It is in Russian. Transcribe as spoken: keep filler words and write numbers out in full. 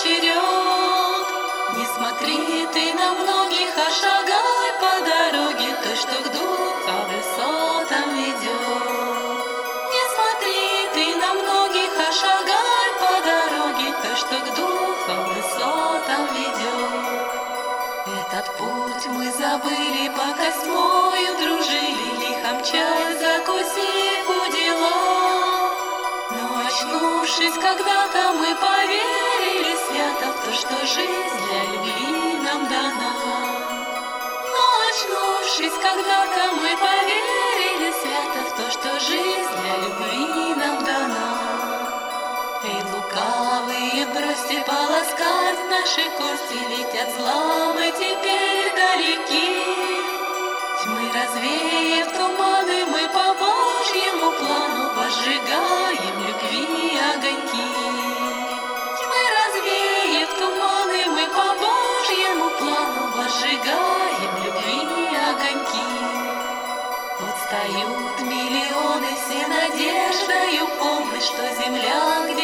черед. Не смотри ты на многих, а шагай по дороге той, что к духа высотам ведет. Не смотри ты на многих, а шагай по дороге той, что к духа высотам ведет. Этот путь мы забыли, пока с мою дружили, лихо мчась, закусив у дела. Но очнувшись когда-то, мы поверили свято в то, что жизнь для любви нам дана. Но очнувшись когда-то, мы поверили свято в то, что жизнь для любви нам дана. Эй, лукавые, бросьте полоскать наши кости, ведь от зла мы теперь далеки. Тьмы развеяв туманы, мы по Божьему плану возжигаем любви огоньки. Тьмы развеяв туманы, мы по Божьему плану возжигаем любви огоньки. Вот встают миллионы, все надеждою полны, что земля